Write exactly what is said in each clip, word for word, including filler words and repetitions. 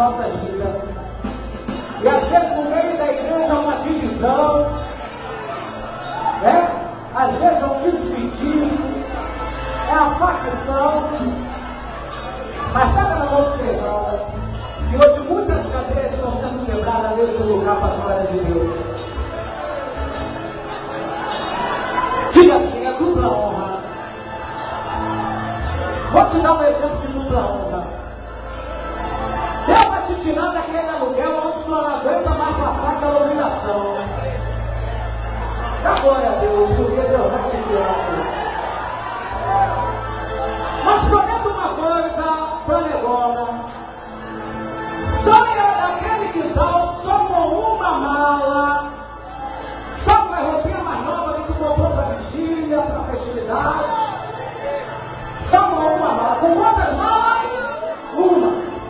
nossas vidas. E às vezes no meio da igreja há uma divisão, né? Às vezes é um despedismo, é a facção, mas pega na mão do Senhor, e hoje muitas cadeias estão sendo quebradas nesse lugar para a glória de Deus. Diga assim, é dupla honra. Vou te dar um exemplo de dupla honra. Deus vai te tirar daquele aluguel onde tu não aguenta mais passar aquela obrigação. Dá glória a Deus, porque Deus vai te tirar. Mas prometa uma coisa para agora. Saia daquele quintal só com uma mala, só com a roupinha mais nova que tu comprou para vigília, para festividade. Só com uma mala. Com quantas malas? Uma.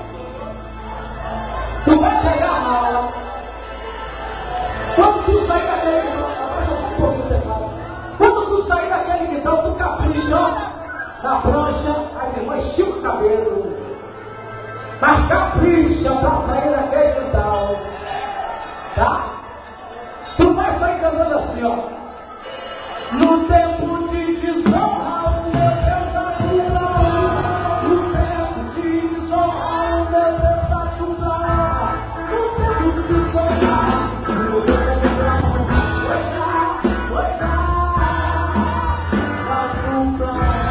Tu vai pegar a mala. Quando tu sair daquele quintal, quando tu sair daquele quintal, tu capricha na prancha, aí irmã estica o cabelo. Mas capricha para sair daquele quintal. Tá? Tu vai sair cantando assim, ó. No tempo de desonra, o meu Deus ajuda. No tempo de desonra, o meu Deus ajuda. No tempo de desonra, o meu Deus ajuda. Pois é, ajuda.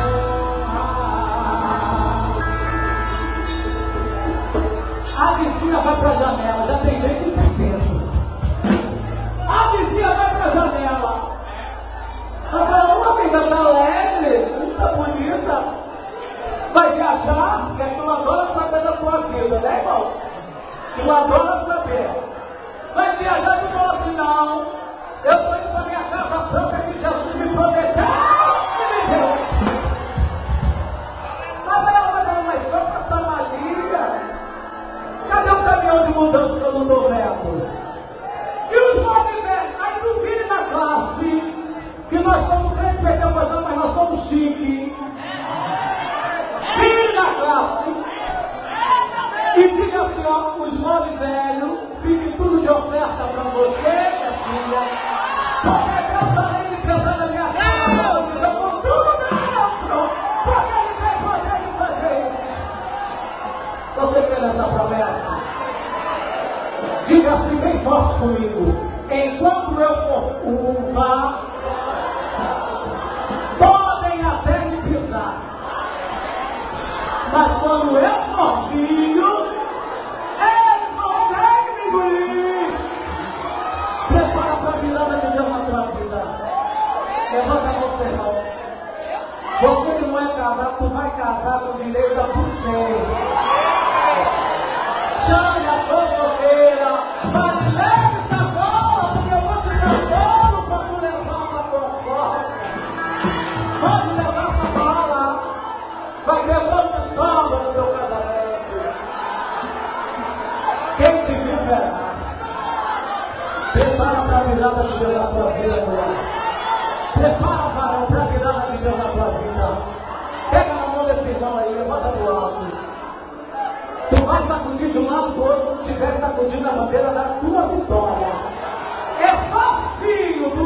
A vizinha vai para a janela, já tem gente que está dentro. A vizinha vai para a janela. Ela uma amiga está alegre, está bonita. Vai viajar, porque tu adora saber da tua vida, né, irmão? Tu adora saber. Vai viajar e tu fala assim, não. Eu estou indo para minha casa santa que Jesus me prometeu. Me deu. Mas ela vai dar uma só para Samaria. Cadê o caminhão de mudança que eu não estou vendo? E os movimentos, aí tu vire na classe, que nós somos crentes pentecostais, mas nós somos chique. Vire na classe e diga assim, ó, os móveis velhos, fique tudo de oferta para você, minha filha, porque Deus além de pensar na minha casa, eu estou com tudo dentro, porque Ele tem poder de fazer isso. Você quer essa promessa? Diga assim bem forte comigo. Enquanto eu for uva, podem até me pisar. Mas quando eu for filho, eles vão ter que me engolir. Prepara para a virada de Deus na tua vida. Levanta a mão, Senhor. Você que não é casado, tu vai casar com direito a você. Chame a fofoqueira, mas leve essa bola, porque eu vou te dar bolo para tu levar para a tua sorte. Pode levar essa bola, vai ter muita sombra no teu casamento. Quem te viu verá. Prepara para a virada de Deus na tua vida, mulher. Prepara, varão, para a virada de Deus na tua vida. Pega na mão desse irmão aí, levanta do alto. Tu vai sacudir de um lado do outro, como estiver sacudindo a bandeira da tua vitória. É facinho tu